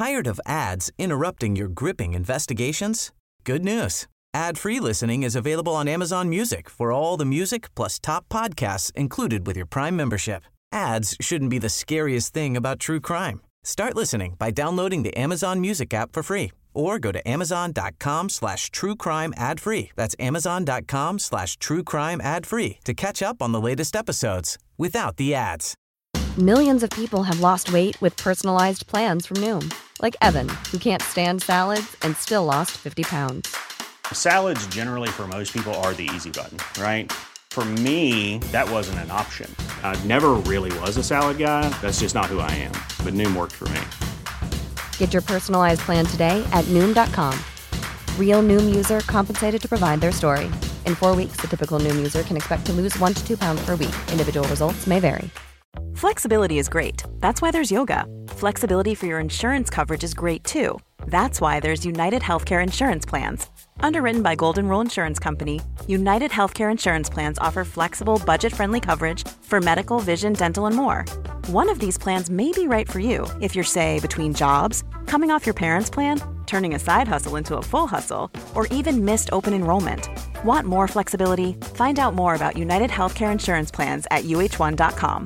Tired of ads interrupting your gripping investigations? Good news. Ad-free listening is available on Amazon Music for all the music plus top podcasts included with your Prime membership. Ads shouldn't be the scariest thing about true crime. Start listening by downloading the Amazon Music app for free or go to amazon.com/truecrime ad-free. That's amazon.com/truecrime ad-free to catch up on the latest episodes without the ads. Millions of people have lost weight with personalized plans from Noom. Like Evan, who can't stand salads and still lost 50 pounds. Salads generally for most people are the easy button, right? For me, that wasn't an option. I never really was a salad guy. That's just not who I am. But Noom worked for me. Get your personalized plan today at Noom.com. Real Noom user compensated to provide their story. In 4 weeks, the typical Noom user can expect to lose 1 to 2 pounds per week. Individual results may vary. Flexibility is great. That's why there's yoga. Flexibility for your insurance coverage is great too. That's why there's United Healthcare Insurance Plans. Underwritten by Golden Rule Insurance Company, United Healthcare Insurance Plans offer flexible, budget-friendly coverage for medical, vision, dental, and more. One of these plans may be right for you if you're, say, between jobs, coming off your parents' plan, turning a side hustle into a full hustle, or even missed open enrollment. Want more flexibility? Find out more about United Healthcare Insurance Plans at uh1.com.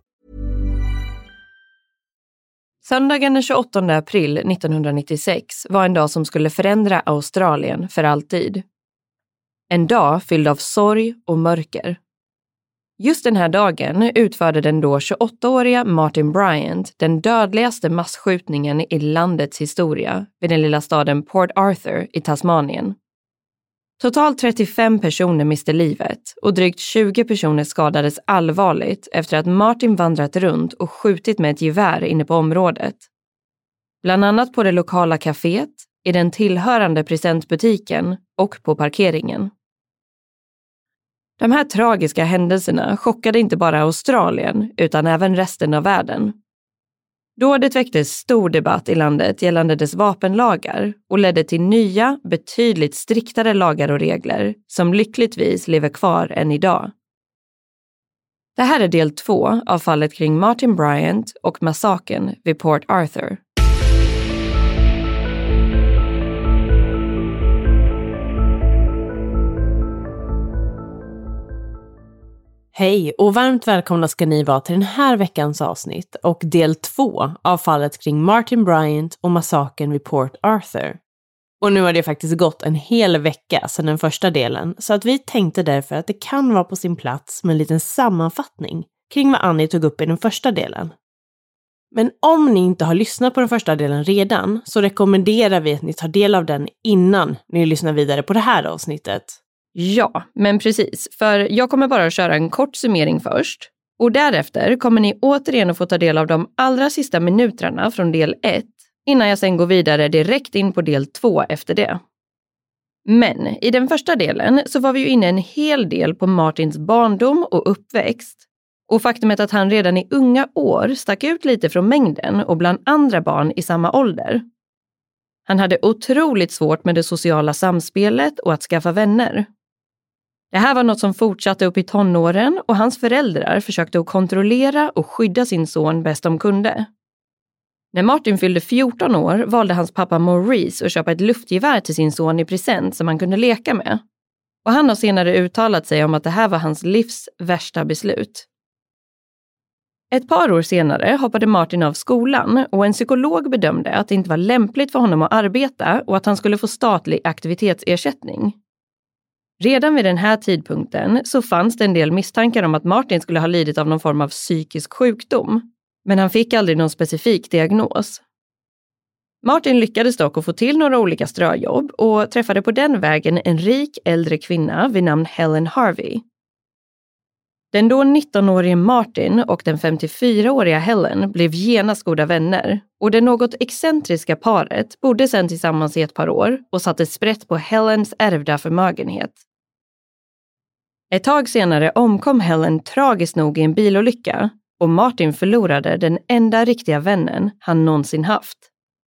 Söndagen den 28 april 1996 var en dag som skulle förändra Australien för alltid. En dag fylld av sorg och mörker. Just den här dagen utförde den då 28-åriga Martin Bryant den dödligaste massskjutningen i landets historia vid den lilla staden Port Arthur i Tasmanien. Totalt 35 personer miste livet och drygt 20 personer skadades allvarligt efter att Martin vandrat runt och skjutit med ett gevär inne på området. Bland annat på det lokala kaféet, i den tillhörande presentbutiken och på parkeringen. De här tragiska händelserna chockade inte bara Australien utan även resten av världen. Dådet väckte stor debatt i landet gällande dess vapenlagar och ledde till nya, betydligt striktare lagar och regler som lyckligtvis lever kvar än idag. Det här är del 2 av fallet kring Martin Bryant och massakern vid Port Arthur. Hej och varmt välkomna ska ni vara till den här veckans avsnitt och del 2 av fallet kring Martin Bryant och massakern vid Port Arthur. Och nu har det faktiskt gått en hel vecka sedan den första delen, så att vi tänkte därför att det kan vara på sin plats med en liten sammanfattning kring vad Annie tog upp i den första delen. Men om ni inte har lyssnat på den första delen redan så rekommenderar vi att ni tar del av den innan ni lyssnar vidare på det här avsnittet. Ja, men precis. För jag kommer bara att köra en kort summering först. Och därefter kommer ni återigen att få ta del av de allra sista minuterna från del 1 innan jag sen går vidare direkt in på del 2 efter det. Men i den första delen så var vi ju inne en hel del på Martins barndom och uppväxt. Och faktumet att han redan i unga år stack ut lite från mängden och bland andra barn i samma ålder. Han hade otroligt svårt med det sociala samspelet och att skaffa vänner. Det här var något som fortsatte upp i tonåren och hans föräldrar försökte att kontrollera och skydda sin son bäst de kunde. När Martin fyllde 14 år valde hans pappa Maurice att köpa ett luftgevär till sin son i present som han kunde leka med. Och han har senare uttalat sig om att det här var hans livs värsta beslut. Ett par år senare hoppade Martin av skolan och en psykolog bedömde att det inte var lämpligt för honom att arbeta och att han skulle få statlig aktivitetsersättning. Redan vid den här tidpunkten så fanns det en del misstankar om att Martin skulle ha lidit av någon form av psykisk sjukdom, men han fick aldrig någon specifik diagnos. Martin lyckades dock att få till några olika ströjobb och träffade på den vägen en rik äldre kvinna vid namn Helen Harvey. Den då 19-årige Martin och den 54-åriga Helen blev genast goda vänner och det något excentriska paret bodde sedan tillsammans i ett par år och satte sprätt på Helens ärvda förmögenhet. Ett tag senare omkom Helen tragiskt nog i en bilolycka och Martin förlorade den enda riktiga vännen han någonsin haft.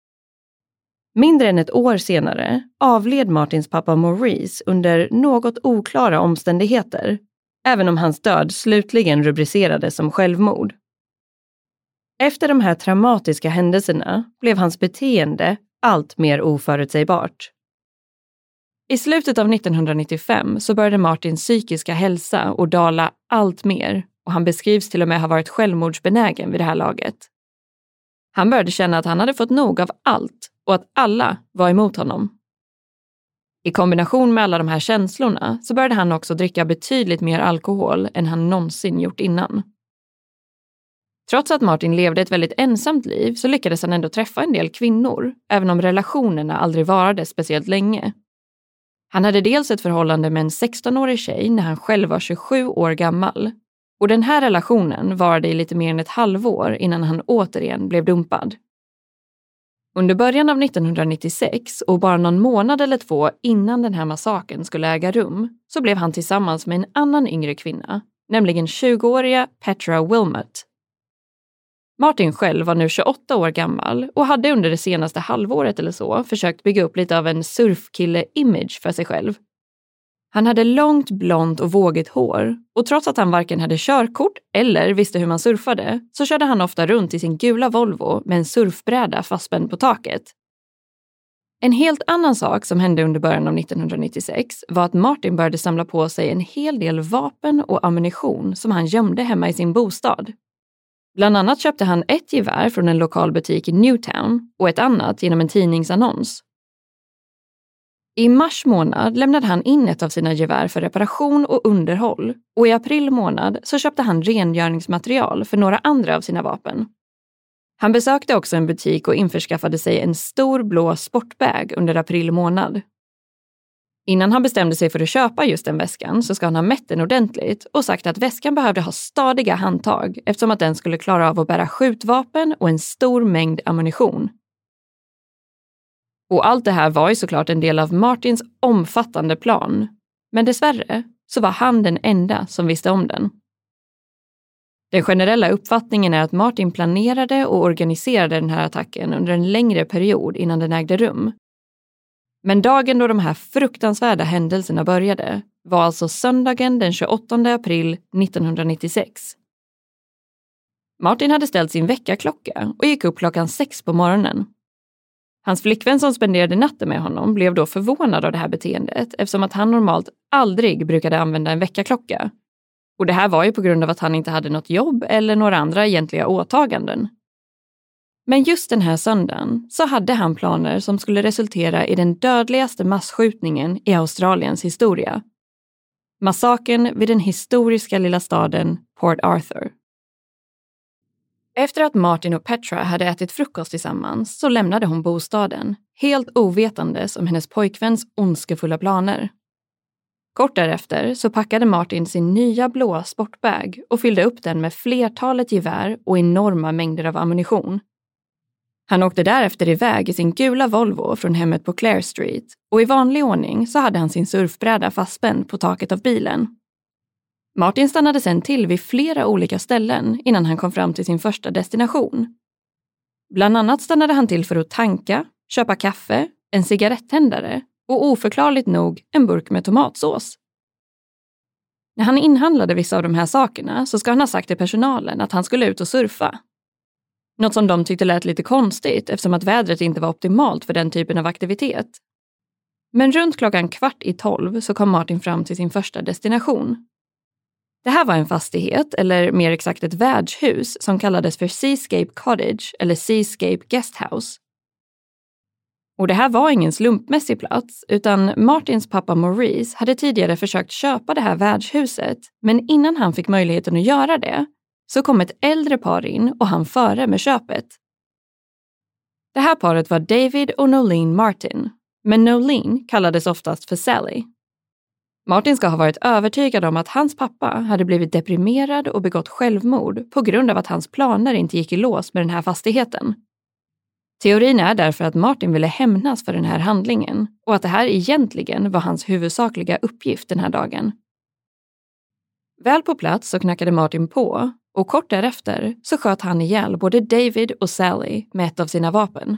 Mindre än ett år senare avled Martins pappa Maurice under något oklara omständigheter, även om hans död slutligen rubricerades som självmord. Efter de här traumatiska händelserna blev hans beteende allt mer oförutsägbart. I slutet av 1995 så började Martins psykiska hälsa att dala allt mer och han beskrivs till och med ha varit självmordsbenägen vid det här laget. Han började känna att han hade fått nog av allt och att alla var emot honom. I kombination med alla de här känslorna så började han också dricka betydligt mer alkohol än han någonsin gjort innan. Trots att Martin levde ett väldigt ensamt liv så lyckades han ändå träffa en del kvinnor, även om relationerna aldrig varade speciellt länge. Han hade dels ett förhållande med en 16-årig tjej när han själv var 27 år gammal. Och den här relationen varade i lite mer än ett halvår innan han återigen blev dumpad. Under början av 1996 och bara någon månad eller 2 innan den här massakern skulle äga rum så blev han tillsammans med en annan yngre kvinna, nämligen 20-åriga Petra Wilmot. Martin själv var nu 28 år gammal och hade under det senaste halvåret eller så försökt bygga upp lite av en surfkille-image för sig själv. Han hade långt, blont och vågigt hår och trots att han varken hade körkort eller visste hur man surfade så körde han ofta runt i sin gula Volvo med en surfbräda fastspänd på taket. En helt annan sak som hände under början av 1996 var att Martin började samla på sig en hel del vapen och ammunition som han gömde hemma i sin bostad. Bland annat köpte han ett gevär från en lokal butik i Newtown och ett annat genom en tidningsannons. I mars månad lämnade han in ett av sina gevär för reparation och underhåll och i april månad så köpte han rengöringsmaterial för några andra av sina vapen. Han besökte också en butik och införskaffade sig en stor blå sportbag under april månad. Innan han bestämde sig för att köpa just den väskan så ska han ha mätt den ordentligt och sagt att väskan behövde ha stadiga handtag eftersom att den skulle klara av att bära skjutvapen och en stor mängd ammunition. Och allt det här var ju såklart en del av Martins omfattande plan, men dessvärre så var han den enda som visste om den. Den generella uppfattningen är att Martin planerade och organiserade den här attacken under en längre period innan den ägde rum. Men dagen då de här fruktansvärda händelserna började var alltså söndagen den 28 april 1996. Martin hade ställt sin väckarklocka och gick upp klockan 6 på morgonen. Hans flickvän som spenderade natten med honom blev då förvånad av det här beteendet eftersom att han normalt aldrig brukade använda en väckarklocka. Och det här var ju på grund av att han inte hade något jobb eller några andra egentliga åtaganden. Men just den här söndagen så hade han planer som skulle resultera i den dödligaste massskjutningen i Australiens historia. Massakern vid den historiska lilla staden Port Arthur. Efter att Martin och Petra hade ätit frukost tillsammans så lämnade hon bostaden, helt ovetandes om hennes pojkväns ondskefulla planer. Kort därefter så packade Martin sin nya blåa sportbag och fyllde upp den med flertalet gevär och enorma mängder av ammunition. Han åkte därefter iväg i sin gula Volvo från hemmet på Clare Street och i vanlig ordning så hade han sin surfbräda fastspänd på taket av bilen. Martin stannade sedan till vid flera olika ställen innan han kom fram till sin första destination. Bland annat stannade han till för att tanka, köpa kaffe, en cigarettändare och oförklarligt nog en burk med tomatsås. När han inhandlade vissa av de här sakerna så ska han ha sagt till personalen att han skulle ut och surfa. Något som de tyckte lät lite konstigt eftersom att vädret inte var optimalt för den typen av aktivitet. Men runt klockan 11:15 så kom Martin fram till sin första destination. Det här var en fastighet, eller mer exakt ett värdshus, som kallades för Seascape Cottage eller Seascape Guesthouse. Och det här var ingen slumpmässig plats, utan Martins pappa Maurice hade tidigare försökt köpa det här värdshuset, men innan han fick möjligheten att göra det så kom ett äldre par in och han före med köpet. Det här paret var David och Nolene Martin, men Nolene kallades oftast för Sally. Martin ska ha varit övertygad om att hans pappa hade blivit deprimerad och begått självmord på grund av att hans planer inte gick i lås med den här fastigheten. Teorin är därför att Martin ville hämnas för den här handlingen och att det här egentligen var hans huvudsakliga uppgift den här dagen. Väl på plats så knackade Martin på och kort därefter så sköt han ihjäl både David och Sally med ett av sina vapen.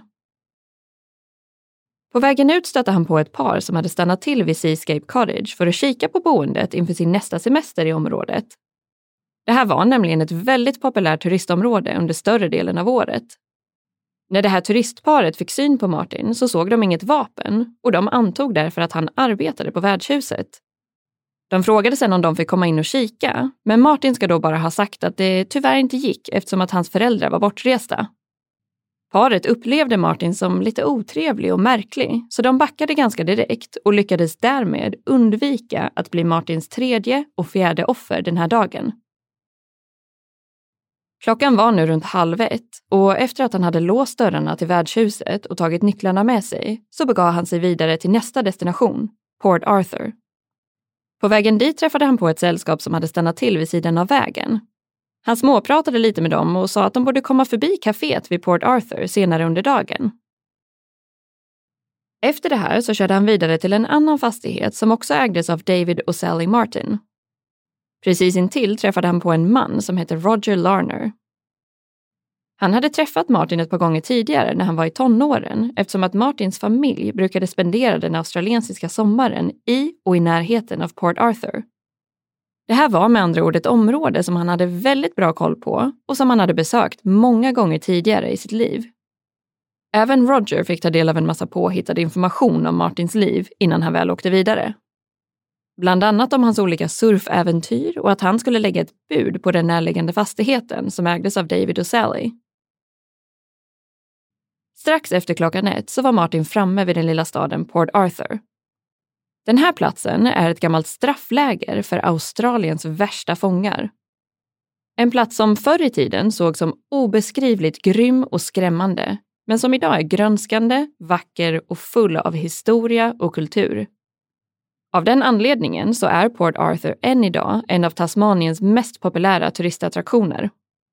På vägen ut stötte han på ett par som hade stannat till vid Seascape Cottage för att kika på boendet inför sin nästa semester i området. Det här var nämligen ett väldigt populärt turistområde under större delen av året. När det här turistparet fick syn på Martin så såg de inget vapen och de antog därför att han arbetade på värdshuset. De frågade sedan om de fick komma in och kika, men Martin ska då bara ha sagt att det tyvärr inte gick eftersom att hans föräldrar var bortresta. Paret upplevde Martin som lite otrevlig och märklig, så de backade ganska direkt och lyckades därmed undvika att bli Martins 3:e och 4:e offer den här dagen. Klockan var nu runt 12:30 och efter att han hade låst dörrarna till värdshuset och tagit nycklarna med sig så begav han sig vidare till nästa destination, Port Arthur. På vägen dit träffade han på ett sällskap som hade stannat till vid sidan av vägen. Han småpratade lite med dem och sa att de borde komma förbi kaféet vid Port Arthur senare under dagen. Efter det här så körde han vidare till en annan fastighet som också ägdes av David och Sally Martin. Precis intill träffade han på en man som heter Roger Larner. Han hade träffat Martin ett par gånger tidigare när han var i tonåren eftersom att Martins familj brukade spendera den australiensiska sommaren i och i närheten av Port Arthur. Det här var med andra ord ett område som han hade väldigt bra koll på och som han hade besökt många gånger tidigare i sitt liv. Även Roger fick ta del av en massa påhittad information om Martins liv innan han väl åkte vidare. Bland annat om hans olika surfäventyr och att han skulle lägga ett bud på den närliggande fastigheten som ägdes av David och Sally. Strax efter 1:00 så var Martin framme vid den lilla staden Port Arthur. Den här platsen är ett gammalt straffläger för Australiens värsta fångar. En plats som förr i tiden såg som obeskrivligt grym och skrämmande, men som idag är grönskande, vacker och full av historia och kultur. Av den anledningen så är Port Arthur än idag en av Tasmaniens mest populära turistattraktioner.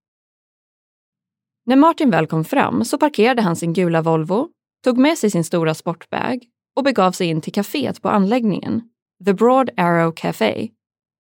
När Martin väl kom fram så parkerade han sin gula Volvo, tog med sig sin stora sportbag och begav sig in till kaféet på anläggningen, The Broad Arrow Café.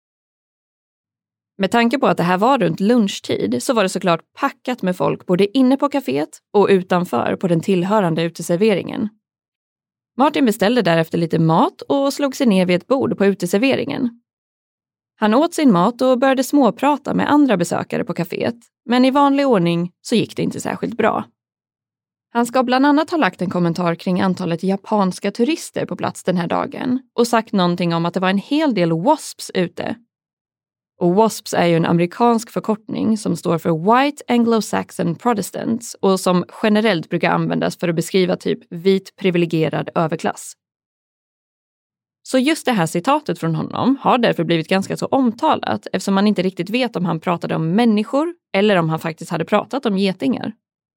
Med tanke på att det här var runt lunchtid så var det såklart packat med folk både inne på kaféet och utanför på den tillhörande uteserveringen. Martin beställde därefter lite mat och slog sig ner vid ett bord på uteserveringen. Han åt sin mat och började småprata med andra besökare på kaféet, men i vanlig ordning så gick det inte särskilt bra. Han ska bland annat ha lagt en kommentar kring antalet japanska turister på plats den här dagen och sagt någonting om att det var en hel del WASPs ute. Och WASPs är ju en amerikansk förkortning som står för White Anglo-Saxon Protestants och som generellt brukar användas för att beskriva typ vit privilegierad överklass. Så just det här citatet från honom har därför blivit ganska så omtalat eftersom man inte riktigt vet om han pratade om människor eller om han faktiskt hade pratat om getingar.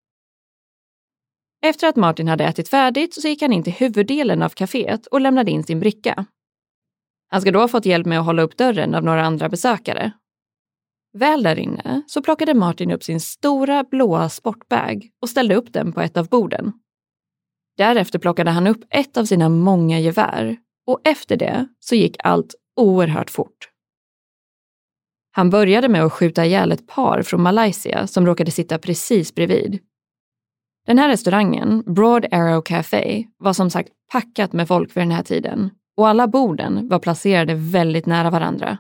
Efter att Martin hade ätit färdigt så gick han in till huvuddelen av kaféet och lämnade in sin bricka. Han ska då ha fått hjälp med att hålla upp dörren av några andra besökare. Väl där inne så plockade Martin upp sin stora blåa sportbag och ställde upp den på ett av borden. Därefter plockade han upp ett av sina många gevär och efter det så gick allt oerhört fort. Han började med att skjuta ihjäl ett par från Malaysia som råkade sitta precis bredvid. Den här restaurangen, Broad Arrow Café, var som sagt packat med folk för den här tiden och alla borden var placerade väldigt nära varandra.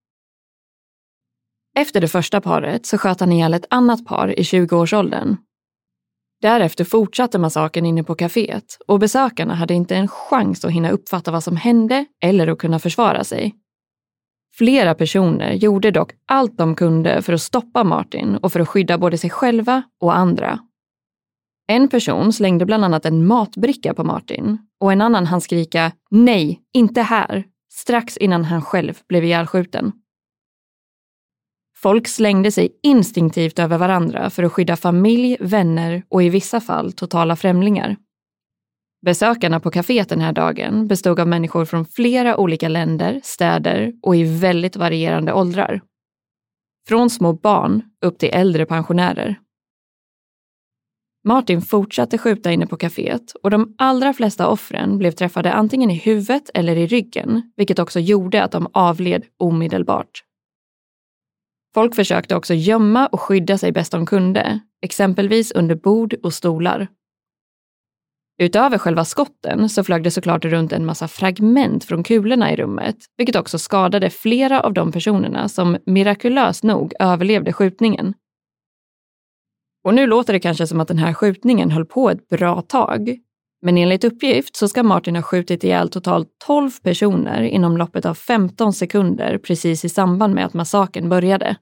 Efter det första paret så sköt han ihjäl ett annat par i 20-årsåldern. Därefter fortsatte massakern inne på kaféet och besökarna hade inte en chans att hinna uppfatta vad som hände eller att kunna försvara sig. Flera personer gjorde dock allt de kunde för att stoppa Martin och för att skydda både sig själva och andra. En person slängde bland annat en matbricka på Martin och en annan hann skrika "Nej, inte här!" strax innan han själv blev ihjälskjuten. Folk slängde sig instinktivt över varandra för att skydda familj, vänner och i vissa fall totala främlingar. Besökarna på kaféet den här dagen bestod av människor från flera olika länder, städer och i väldigt varierande åldrar. Från små barn upp till äldre pensionärer. Martin fortsatte skjuta inne på kaféet och de allra flesta offren blev träffade antingen i huvudet eller i ryggen, vilket också gjorde att de avled omedelbart. Folk försökte också gömma och skydda sig bäst de kunde, exempelvis under bord och stolar. Utöver själva skotten så flög det såklart runt en massa fragment från kulorna i rummet, vilket också skadade flera av de personerna som mirakulöst nog överlevde skjutningen. Och nu låter det kanske som att den här skjutningen höll på ett bra tag. Men enligt uppgift så ska Martin ha skjutit ihjäl totalt 12 personer inom loppet av 15 sekunder precis i samband med att massakern började.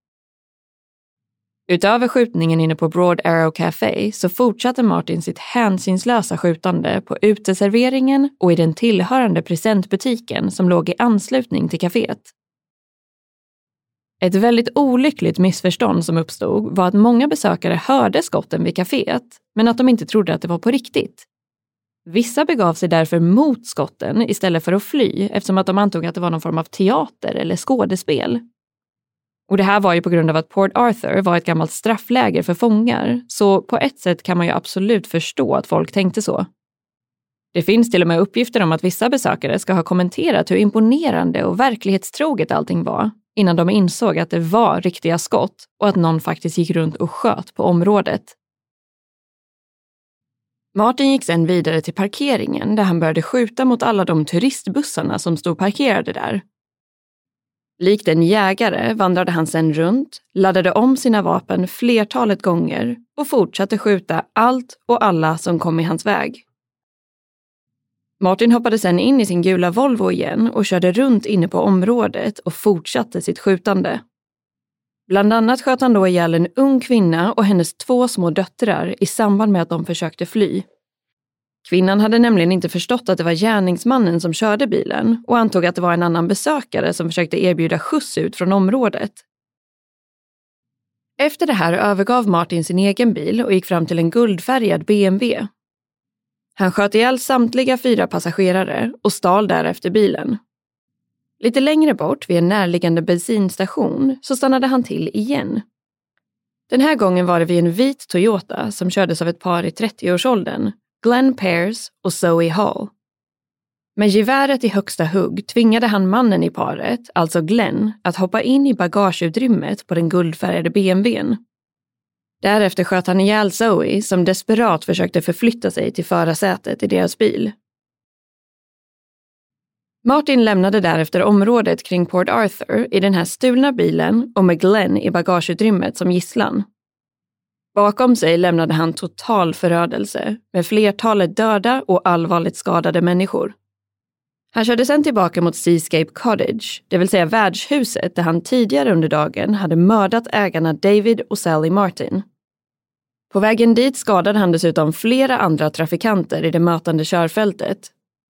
Utöver skjutningen inne på Broad Arrow Café så fortsatte Martin sitt hänsynslösa skjutande på uteserveringen och i den tillhörande presentbutiken som låg i anslutning till kaféet. Ett väldigt olyckligt missförstånd som uppstod var att många besökare hörde skotten vid kaféet, men att de inte trodde att det var på riktigt. Vissa begav sig därför mot skotten istället för att fly, eftersom att de antog att det var någon form av teater eller skådespel. Och det här var ju på grund av att Port Arthur var ett gammalt straffläger för fångar, så på ett sätt kan man ju absolut förstå att folk tänkte så. Det finns till och med uppgifter om att vissa besökare ska ha kommenterat hur imponerande och verklighetstroget allting var, innan de insåg att det var riktiga skott och att någon faktiskt gick runt och sköt på området. Martin gick sedan vidare till parkeringen där han började skjuta mot alla de turistbussarna som stod parkerade där. Likt en jägare vandrade han sedan runt, laddade om sina vapen flertalet gånger och fortsatte skjuta allt och alla som kom i hans väg. Martin hoppade sedan in i sin gula Volvo igen och körde runt inne på området och fortsatte sitt skjutande. Bland annat sköt han då ihjäl en ung kvinna och hennes 2 små döttrar i samband med att de försökte fly. Kvinnan hade nämligen inte förstått att det var gärningsmannen som körde bilen och antog att det var en annan besökare som försökte erbjuda skjuts ut från området. Efter det här övergav Martin sin egen bil och gick fram till en guldfärgad BMW. Han sköt ihjäl samtliga 4 passagerare och stal därefter bilen. Lite längre bort vid en närliggande bensinstation så stannade han till igen. Den här gången var det vid en vit Toyota som kördes av ett par i 30-årsåldern, Glenn Pears och Zoe Hall. Med geväret i högsta hugg tvingade han mannen i paret, alltså Glenn, att hoppa in i bagageutrymmet på den guldfärgade BMWn. Därefter sköt han ihjäl Zoe som desperat försökte förflytta sig till förarsätet i deras bil. Martin lämnade därefter området kring Port Arthur i den här stulna bilen och med Glenn i bagageutrymmet som gisslan. Bakom sig lämnade han total förödelse med flertalet döda och allvarligt skadade människor. Han körde sedan tillbaka mot Seascape Cottage, det vill säga värdshuset där han tidigare under dagen hade mördat ägarna David och Sally Martin. På vägen dit skadade han dessutom flera andra trafikanter i det mötande körfältet.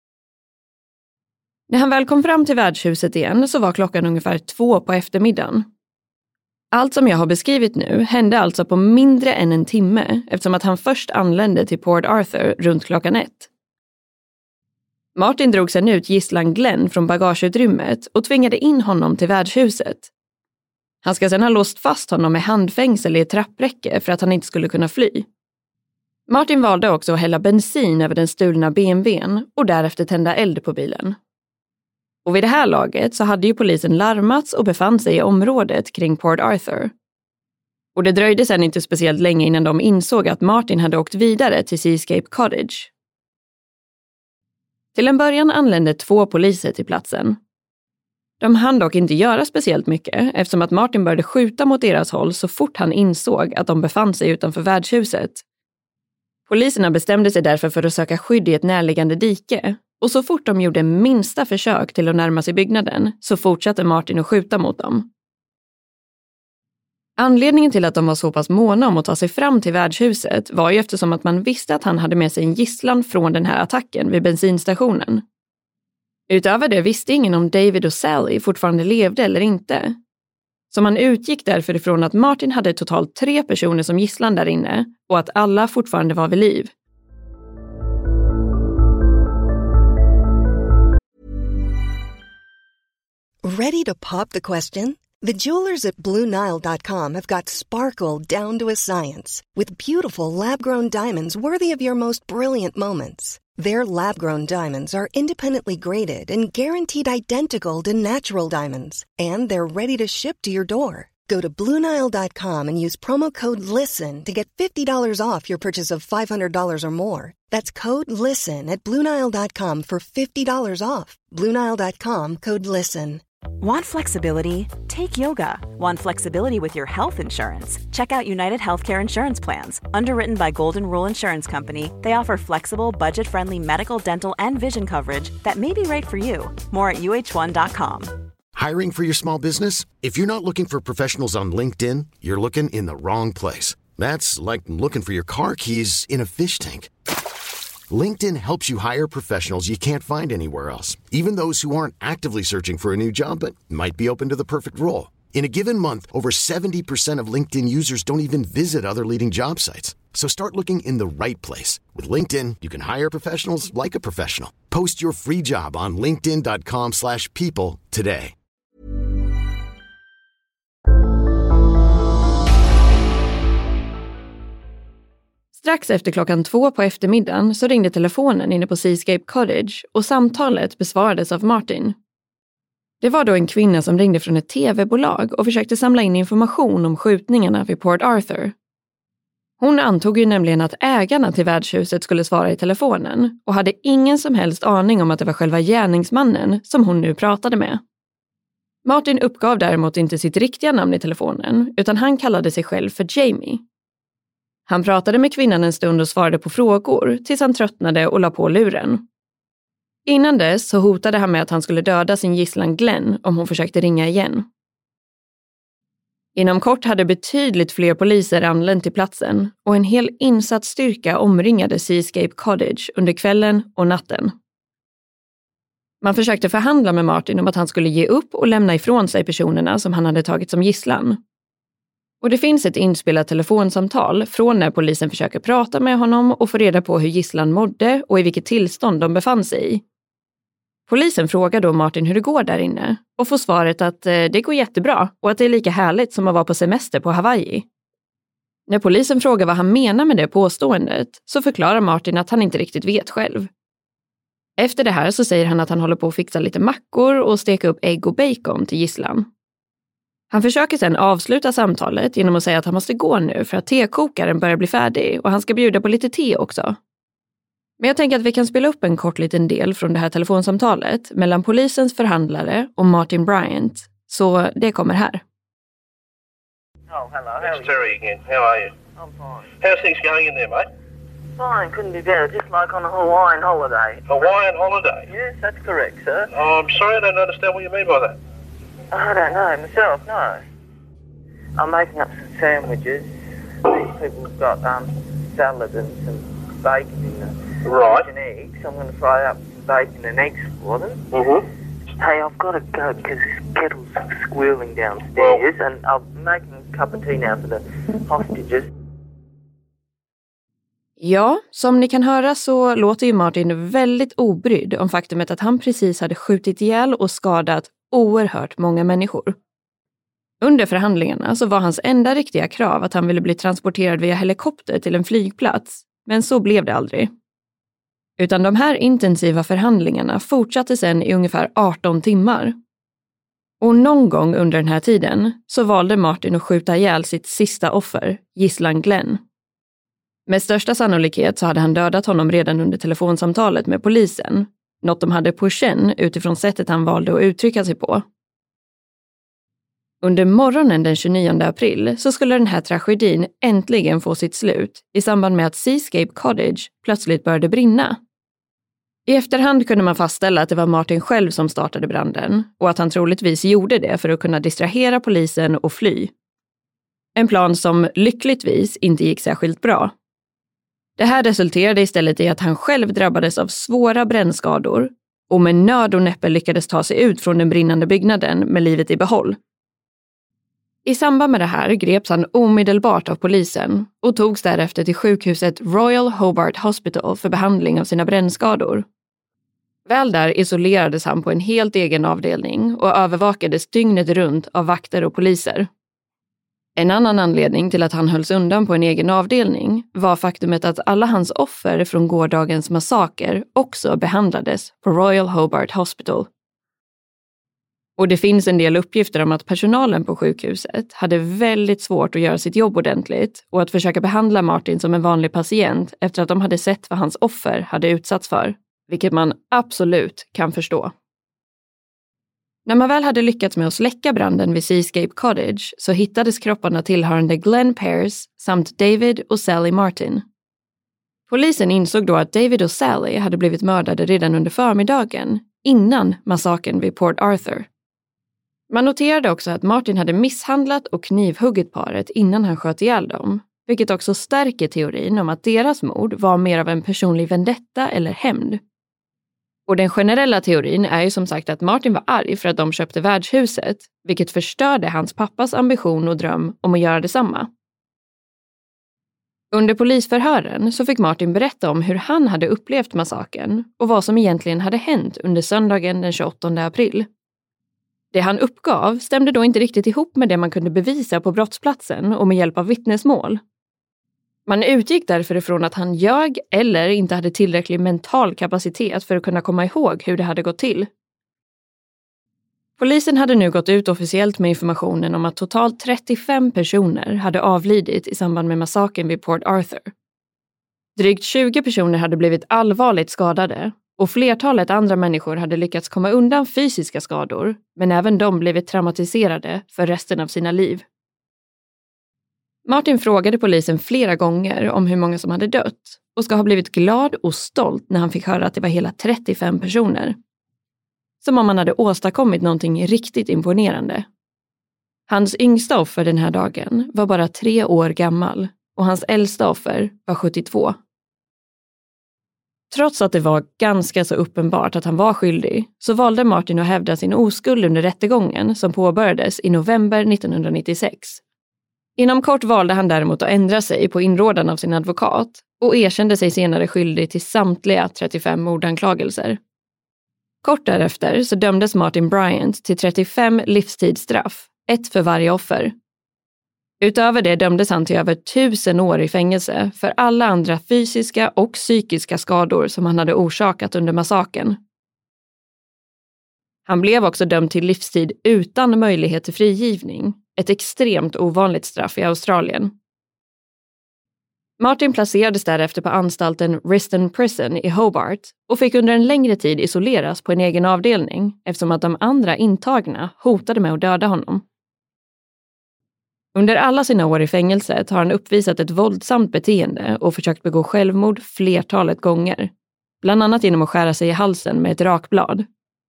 När han väl kom fram till värdshuset igen så var klockan ungefär 2 på eftermiddagen. Allt som jag har beskrivit nu hände alltså på mindre än en timme eftersom att han först anlände till Port Arthur runt klockan 1. Martin drog sedan ut gisslan Glenn från bagageutrymmet och tvingade in honom till värdshuset. Han ska sedan ha låst fast honom med handfängsel i ett trappräcke för att han inte skulle kunna fly. Martin valde också att hälla bensin över den stulna BMWn och därefter tända eld på bilen. Och vid det här laget så hade ju polisen larmats och befann sig i området kring Port Arthur. Och det dröjde sedan inte speciellt länge innan de insåg att Martin hade åkt vidare till Seascape Cottage. Till en början anlände 2 poliser till platsen. De hann dock inte göra speciellt mycket eftersom att Martin började skjuta mot deras håll så fort han insåg att de befann sig utanför värdshuset. Poliserna bestämde sig därför för att söka skydd i ett närliggande dike. Och så fort de gjorde minsta försök till att närma sig byggnaden så fortsatte Martin att skjuta mot dem. Anledningen till att de var så pass måna om att ta sig fram till värdshuset var ju eftersom att man visste att han hade med sig en gisslan från den här attacken vid bensinstationen. Utöver det visste ingen om David och Sally fortfarande levde eller inte. Så man utgick därför ifrån att Martin hade totalt 3 personer som gisslan där inne och att alla fortfarande var vid liv. Ready to pop the question? The jewelers at BlueNile.com have got sparkle down to a science with beautiful lab-grown diamonds worthy of your most brilliant moments. Their lab-grown diamonds are independently graded and guaranteed identical to natural diamonds, and they're ready to ship to your door. Go to BlueNile.com and use promo code LISTEN to get $50 off your purchase of $500 or more. That's code LISTEN at BlueNile.com for $50 off. BlueNile.com, code LISTEN. Want flexibility? Take yoga. Want flexibility with your health insurance? Check out United Healthcare Insurance Plans. Underwritten by Golden Rule Insurance Company, they offer flexible, budget-friendly medical, dental, and vision coverage that may be right for you. More at UH1.com. Hiring for your small business? If you're not looking for professionals on LinkedIn, you're looking in the wrong place. That's like looking for your car keys in a fish tank. LinkedIn helps you hire professionals you can't find anywhere else, even those who aren't actively searching for a new job but might be open to the perfect role. In a given month, over 70% of LinkedIn users don't even visit other leading job sites. So start looking in the right place. With LinkedIn, you can hire professionals like a professional. Post your free job on linkedin.com/people today. Strax efter 2:00 på eftermiddagen så ringde telefonen inne på Seascape Cottage och samtalet besvarades av Martin. Det var då en kvinna som ringde från ett tv-bolag och försökte samla in information om skjutningarna vid Port Arthur. Hon antog ju nämligen att ägarna till värdshuset skulle svara i telefonen och hade ingen som helst aning om att det var själva gärningsmannen som hon nu pratade med. Martin uppgav däremot inte sitt riktiga namn i telefonen utan han kallade sig själv för Jamie. Han pratade med kvinnan en stund och svarade på frågor tills han tröttnade och la på luren. Innan dess så hotade han med att han skulle döda sin gisslan Glenn om hon försökte ringa igen. Inom kort hade betydligt fler poliser anlänt till platsen och en hel insatsstyrka omringade Seascape Cottage under kvällen och natten. Man försökte förhandla med Martin om att han skulle ge upp och lämna ifrån sig personerna som han hade tagit som gisslan. Och det finns ett inspelat telefonsamtal från när polisen försöker prata med honom och få reda på hur gisslan mådde och i vilket tillstånd de befann sig i. Polisen frågar då Martin hur det går där inne och får svaret att det går jättebra och att det är lika härligt som att vara på semester på Hawaii. När polisen frågar vad han menar med det påståendet så förklarar Martin att han inte riktigt vet själv. Efter det här så säger han att han håller på att fixa lite mackor och steka upp ägg och bacon till gisslan. Han försöker sedan avsluta samtalet genom att säga att han måste gå nu för att tekokaren börjar bli färdig och han ska bjuda på lite te också. Men jag tänker att vi kan spela upp en kort liten del från det här telefonsamtalet mellan polisens förhandlare och Martin Bryant. Så det kommer här. Oh, hello. It's Terry again. How are you? I'm fine. How's things going in there, mate? Fine, couldn't be better. Just like on a Hawaiian holiday. Hawaiian holiday? Yes, that's correct, sir. Oh, I'm sorry, I don't understand what you mean by that. I don't know myself, no. I'm making up some sandwiches. These people have got salad and some bacon in them. Right. And eggs. I'm going to fry up some bacon and eggs for them. Mm-hmm. Hey, I've got to go because this kettle's squealing downstairs, and I'm making a cup of tea now for the hostages. Ja, som ni kan höra så låter ju Martin väldigt obrydd om faktumet att han precis hade skjutit ihjäl och skadat oerhört många människor. Under förhandlingarna så var hans enda riktiga krav att han ville bli transporterad via helikopter till en flygplats, men så blev det aldrig. Utan de här intensiva förhandlingarna fortsatte sedan i ungefär 18 timmar. Och någon gång under den här tiden så valde Martin att skjuta ihjäl sitt sista offer, gisslan Glenn. Med största sannolikhet så hade han dödat honom redan under telefonsamtalet med polisen, något de hade på känn utifrån sättet han valde att uttrycka sig på. Under morgonen den 29 april så skulle den här tragedin äntligen få sitt slut i samband med att Seascape Cottage plötsligt började brinna. I efterhand kunde man fastställa att det var Martin själv som startade branden och att han troligtvis gjorde det för att kunna distrahera polisen och fly. En plan som lyckligtvis inte gick särskilt bra. Det här resulterade istället i att han själv drabbades av svåra brännskador och med nöd och näppe lyckades ta sig ut från den brinnande byggnaden med livet i behåll. I samband med det här greps han omedelbart av polisen och togs därefter till sjukhuset Royal Hobart Hospital för behandling av sina brännskador. Väl där isolerades han på en helt egen avdelning och övervakades dygnet runt av vakter och poliser. En annan anledning till att han hölls undan på en egen avdelning var faktumet att alla hans offer från gårdagens massaker också behandlades på Royal Hobart Hospital. Och det finns en del uppgifter om att personalen på sjukhuset hade väldigt svårt att göra sitt jobb ordentligt och att försöka behandla Martin som en vanlig patient efter att de hade sett vad hans offer hade utsatts för, vilket man absolut kan förstå. När man väl hade lyckats med att släcka branden vid Seascape Cottage så hittades kropparna tillhörande Glenn Pearce samt David och Sally Martin. Polisen insåg då att David och Sally hade blivit mördade redan under förmiddagen, innan massakern vid Port Arthur. Man noterade också att Martin hade misshandlat och knivhuggit paret innan han sköt ihjäl dem, vilket också stärker teorin om att deras mord var mer av en personlig vendetta eller hämnd. Och den generella teorin är ju som sagt att Martin var arg för att de köpte värdshuset, vilket förstörde hans pappas ambition och dröm om att göra detsamma. Under polisförhören så fick Martin berätta om hur han hade upplevt massakern och vad som egentligen hade hänt under söndagen den 28 april. Det han uppgav stämde då inte riktigt ihop med det man kunde bevisa på brottsplatsen och med hjälp av vittnesmål. Man utgick därför ifrån att han ljög eller inte hade tillräcklig mental kapacitet för att kunna komma ihåg hur det hade gått till. Polisen hade nu gått ut officiellt med informationen om att totalt 35 personer hade avlidit i samband med massakern vid Port Arthur. Drygt 20 personer hade blivit allvarligt skadade och flertalet andra människor hade lyckats komma undan fysiska skador, men även de blivit traumatiserade för resten av sina liv. Martin frågade polisen flera gånger om hur många som hade dött och ska ha blivit glad och stolt när han fick höra att det var hela 35 personer. Som om han hade åstadkommit någonting riktigt imponerande. Hans yngsta offer den här dagen var bara 3 år gammal och hans äldsta offer var 72. Trots att det var ganska så uppenbart att han var skyldig så valde Martin att hävda sin oskuld under rättegången som påbörjades i november 1996. Inom kort valde han däremot att ändra sig på inrådan av sin advokat och erkände sig senare skyldig till samtliga 35 mordanklagelser. Kort därefter så dömdes Martin Bryant till 35 livstidsstraff, 1 för varje offer. Utöver det dömdes han till över 1000 år i fängelse för alla andra fysiska och psykiska skador som han hade orsakat under massakern. Han blev också dömd till livstid utan möjlighet till frigivning, ett extremt ovanligt straff i Australien. Martin placerades därefter på anstalten Riston Prison i Hobart och fick under en längre tid isoleras på en egen avdelning eftersom att de andra intagna hotade med att döda honom. Under alla sina år i fängelset har han uppvisat ett våldsamt beteende och försökt begå självmord flertalet gånger, bland annat genom att skära sig i halsen med ett rakblad.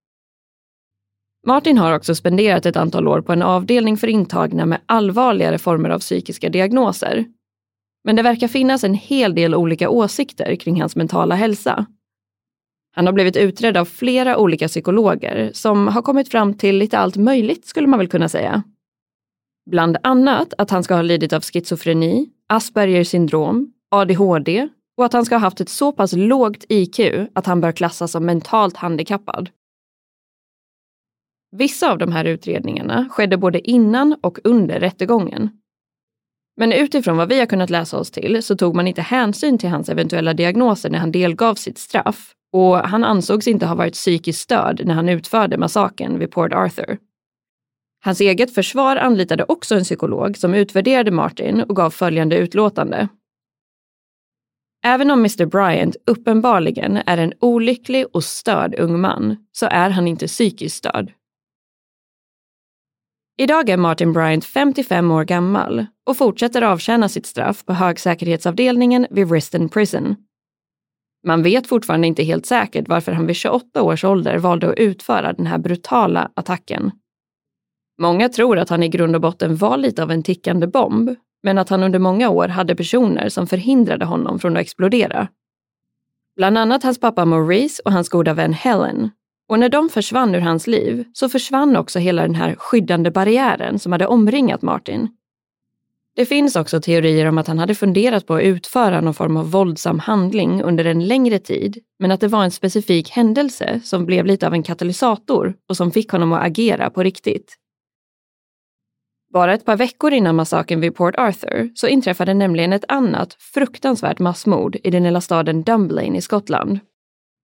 Martin har också spenderat ett antal år på en avdelning för intagna med allvarligare former av psykiska diagnoser. Men det verkar finnas en hel del olika åsikter kring hans mentala hälsa. Han har blivit utredd av flera olika psykologer som har kommit fram till lite allt möjligt skulle man väl kunna säga. Bland annat att han ska ha lidit av schizofreni, Aspergers syndrom, ADHD och att han ska ha haft ett så pass lågt IQ att han bör klassas som mentalt handikappad. Vissa av de här utredningarna skedde både innan och under rättegången. Men utifrån vad vi har kunnat läsa oss till så tog man inte hänsyn till hans eventuella diagnoser när han delgav sitt straff och han ansågs inte ha varit psykiskt störd när han utförde massakern vid Port Arthur. Hans eget försvar anlitade också en psykolog som utvärderade Martin och gav följande utlåtande. Även om Mr. Bryant uppenbarligen är en olycklig och störd ung man så är han inte psykiskt störd. Idag är Martin Bryant 55 år gammal och fortsätter avtjäna sitt straff på högsäkerhetsavdelningen vid Riston Prison. Man vet fortfarande inte helt säkert varför han vid 28 års ålder valde att utföra den här brutala attacken. Många tror att han i grund och botten var lite av en tickande bomb, men att han under många år hade personer som förhindrade honom från att explodera. Bland annat hans pappa Maurice och hans goda vän Helen. Och när de försvann ur hans liv så försvann också hela den här skyddande barriären som hade omringat Martin. Det finns också teorier om att han hade funderat på att utföra någon form av våldsam handling under en längre tid, men att det var en specifik händelse som blev lite av en katalysator och som fick honom att agera på riktigt. Bara ett par veckor innan massakern vid Port Arthur så inträffade nämligen ett annat fruktansvärt massmord i den lilla staden Dunblane i Skottland.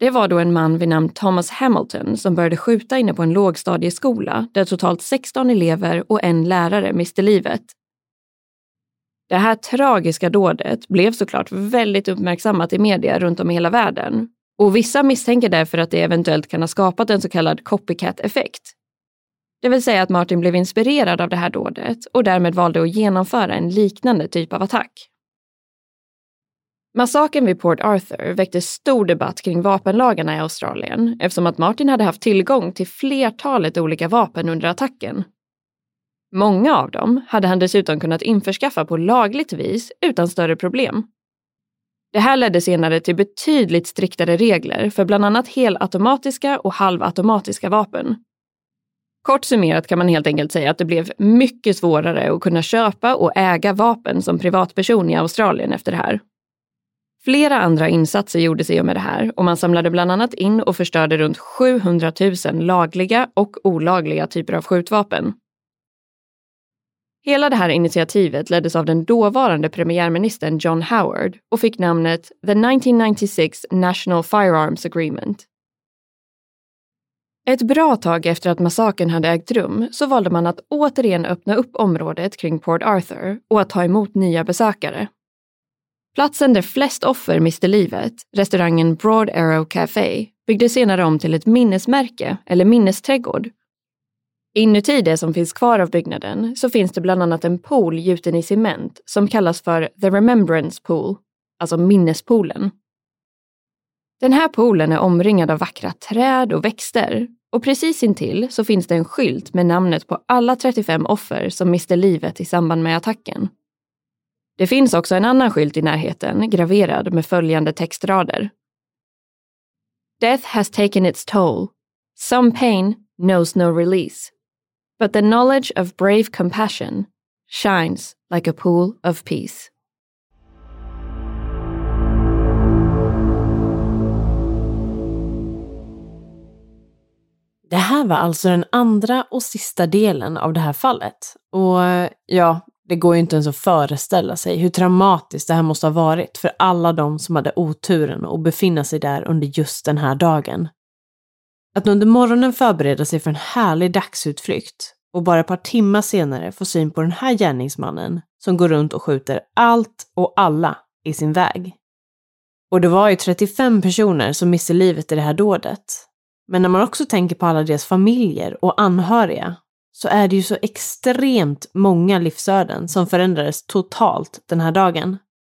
Det var då en man vid namn Thomas Hamilton som började skjuta inne på en lågstadieskola där totalt 16 elever och en lärare miste livet. Det här tragiska dådet blev såklart väldigt uppmärksammat i media runt om i hela världen. Och vissa misstänker därför att det eventuellt kan ha skapat en så kallad copycat-effekt. Det vill säga att Martin blev inspirerad av det här dådet och därmed valde att genomföra en liknande typ av attack. Massakern vid Port Arthur väckte stor debatt kring vapenlagarna i Australien eftersom att Martin hade haft tillgång till flertalet olika vapen under attacken. Många av dem hade han dessutom kunnat införskaffa på lagligt vis utan större problem. Det här ledde senare till betydligt striktare regler för bland annat helautomatiska och halvautomatiska vapen. Kort summerat kan man helt enkelt säga att det blev mycket svårare att kunna köpa och äga vapen som privatperson i Australien efter det här. Flera andra insatser gjordes i och med det här och man samlade bland annat in och förstörde runt 700 000 lagliga och olagliga typer av skjutvapen. Hela det här initiativet leddes av den dåvarande premiärministern John Howard och fick namnet The 1996 National Firearms Agreement. Ett bra tag efter att massakern hade ägt rum så valde man att återigen öppna upp området kring Port Arthur och att ta emot nya besökare. Platsen där flest offer miste livet, restaurangen Broad Arrow Café, byggdes senare om till ett minnesmärke eller minnesträdgård. Inuti det som finns kvar av byggnaden så finns det bland annat en pool gjuten i cement som kallas för The Remembrance Pool, alltså minnespoolen. Den här poolen är omringad av vackra träd och växter och precis intill så finns det en skylt med namnet på alla 35 offer som miste livet i samband med attacken. Det finns också en annan skylt i närheten graverad med följande textrader. Death has taken its toll. Some pain knows no release. But the knowledge of brave compassion shines like a pool of peace. Det här var alltså den andra och sista delen av det här fallet. Och ja, det går ju inte ens att föreställa sig hur traumatiskt det här måste ha varit för alla de som hade oturen att befinna sig där under just den här dagen. Att under morgonen förbereda sig för en härlig dagsutflykt och bara ett par timmar senare få syn på den här gärningsmannen som går runt och skjuter allt och alla i sin väg. Och det var ju 35 personer som missade livet i det här dådet. Men när man också tänker på alla deras familjer och anhöriga så är det ju så extremt många livsöden som förändrades totalt den här dagen.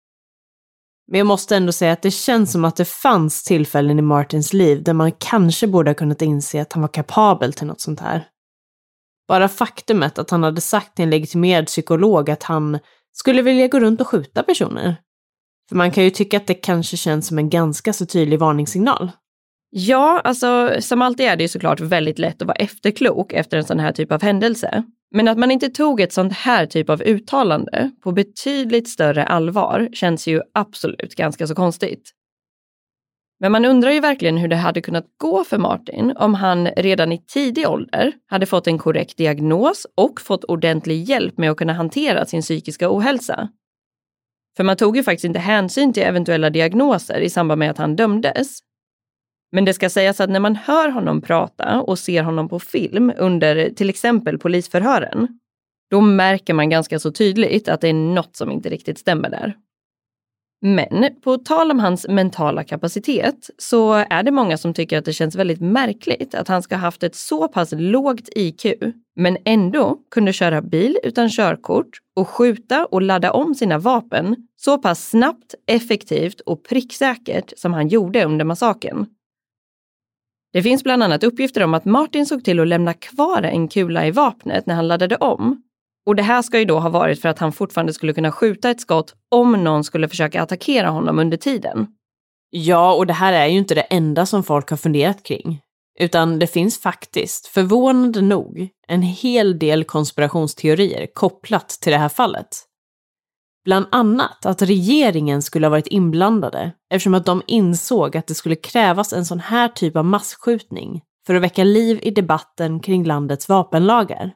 Men jag måste ändå säga att det känns som att det fanns tillfällen i Martins liv där man kanske borde ha kunnat inse att han var kapabel till något sånt här. Bara faktumet att han hade sagt till en legitimerad psykolog att han skulle vilja gå runt och skjuta personer. För man kan ju tycka att det kanske känns som en ganska så tydlig varningssignal. Ja, alltså som alltid är det ju såklart väldigt lätt att vara efterklok efter en sån här typ av händelse. Men att man inte tog ett sånt här typ av uttalande på betydligt större allvar känns ju absolut ganska så konstigt. Men man undrar ju verkligen hur det hade kunnat gå för Martin om han redan i tidig ålder hade fått en korrekt diagnos och fått ordentlig hjälp med att kunna hantera sin psykiska ohälsa. För man tog ju faktiskt inte hänsyn till eventuella diagnoser i samband med att han dömdes. Men det ska sägas att när man hör honom prata och ser honom på film under till exempel polisförhören, då märker man ganska så tydligt att det är något som inte riktigt stämmer där. Men på tal om hans mentala kapacitet så är det många som tycker att det känns väldigt märkligt att han ska ha haft ett så pass lågt IQ men ändå kunde köra bil utan körkort och skjuta och ladda om sina vapen så pass snabbt, effektivt och pricksäkert som han gjorde under massakern. Det finns bland annat uppgifter om att Martin såg till att lämna kvar en kula i vapnet när han laddade om. Och det här ska ju då ha varit för att han fortfarande skulle kunna skjuta ett skott om någon skulle försöka attackera honom under tiden. Ja, och det här är ju inte det enda som folk har funderat kring. Utan det finns faktiskt, förvånande nog, en hel del konspirationsteorier kopplat till det här fallet. Bland annat att regeringen skulle ha varit inblandade eftersom att de insåg att det skulle krävas en sån här typ av massskjutning för att väcka liv i debatten kring landets vapenlagar.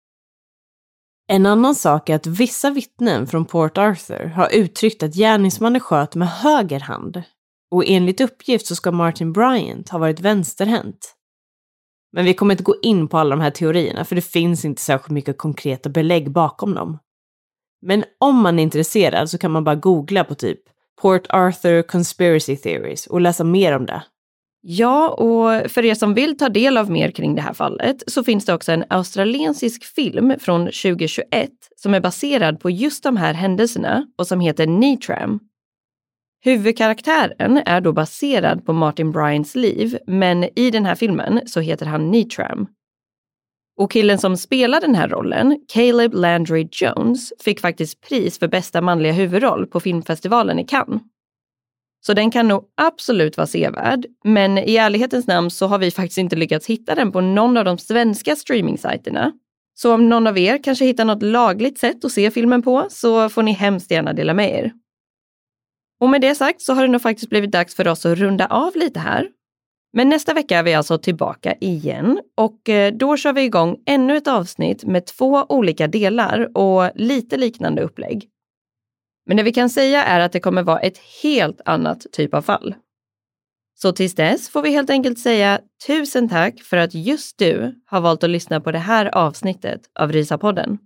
En annan sak är att vissa vittnen från Port Arthur har uttryckt att gärningsmannen sköt med höger hand. Och enligt uppgift så ska Martin Bryant ha varit vänsterhänt. Men vi kommer inte gå in på alla de här teorierna för det finns inte särskilt mycket konkreta belägg bakom dem. Men om man är intresserad så kan man bara googla på typ Port Arthur Conspiracy Theories och läsa mer om det. Ja, och för er som vill ta del av mer kring det här fallet så finns det också en australiensisk film från 2021 som är baserad på just de här händelserna och som heter Neetram. Huvudkaraktären är då baserad på Martin Bryants liv, men i den här filmen så heter han Neetram. Och killen som spelar den här rollen, Caleb Landry Jones, fick faktiskt pris för bästa manliga huvudroll på filmfestivalen i Cannes. Så den kan nog absolut vara sevärd, men i ärlighetens namn så har vi faktiskt inte lyckats hitta den på någon av de svenska streamingsajterna. Så om någon av er kanske hittar något lagligt sätt att se filmen på så får ni hemskt gärna dela med er. Och med det sagt så har det nog faktiskt blivit dags för oss att runda av lite här. Men nästa vecka är vi alltså tillbaka igen och då kör vi igång ännu ett avsnitt med 2 olika delar och lite liknande upplägg. Men det vi kan säga är att det kommer vara ett helt annat typ av fall. Så tills dess får vi helt enkelt säga 1000 tack för att just du har valt att lyssna på det här avsnittet av Rysapodden.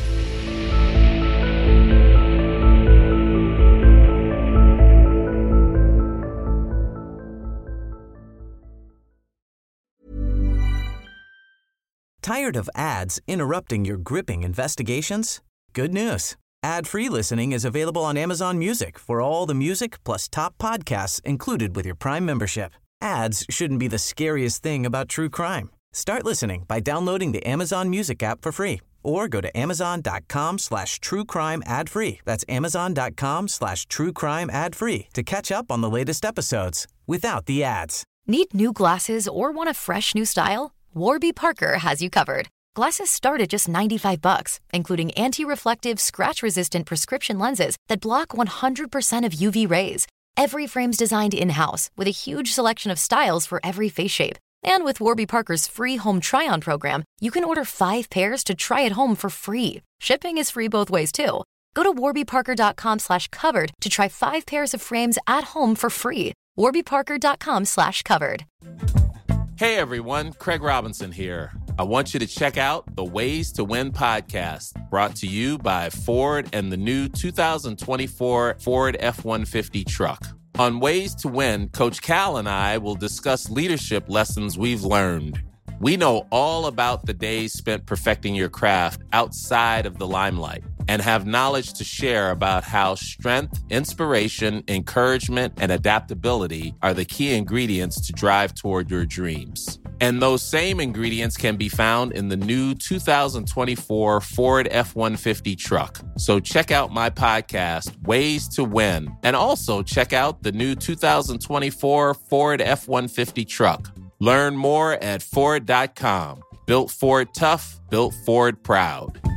Tired of ads interrupting your gripping investigations? Good news. Ad-free listening is available on Amazon Music for all the music plus top podcasts included with your Prime membership. Ads shouldn't be the scariest thing about true crime. Start listening by downloading the Amazon Music app for free or go to amazon.com/truecrime ad-free. That's amazon.com/truecrime ad-free to catch up on the latest episodes without the ads. Need new glasses or want a fresh new style? Warby Parker has you covered. Glasses start at just $95, including anti-reflective, scratch-resistant prescription lenses that block 100% of UV rays. Every frame's designed in-house with a huge selection of styles for every face shape. And with Warby Parker's free home try-on program, you can order 5 pairs to try at home for free. Shipping is free both ways, too. Go to warbyparker.com/covered to try 5 pairs of frames at home for free. warbyparker.com/covered. Hey everyone, Craig Robinson here. I want you to check out the Ways to Win podcast, brought to you by Ford and the new 2024 Ford F-150 truck. On Ways to Win, Coach Cal and I will discuss leadership lessons we've learned. We know all about the days spent perfecting your craft outside of the limelight and have knowledge to share about how strength, inspiration, encouragement, and adaptability are the key ingredients to drive toward your dreams. And those same ingredients can be found in the new 2024 Ford F-150 truck. So check out my podcast, Ways to Win, and also check out the new 2024 Ford F-150 truck. Learn more at Ford.com. Built Ford tough, built Ford proud.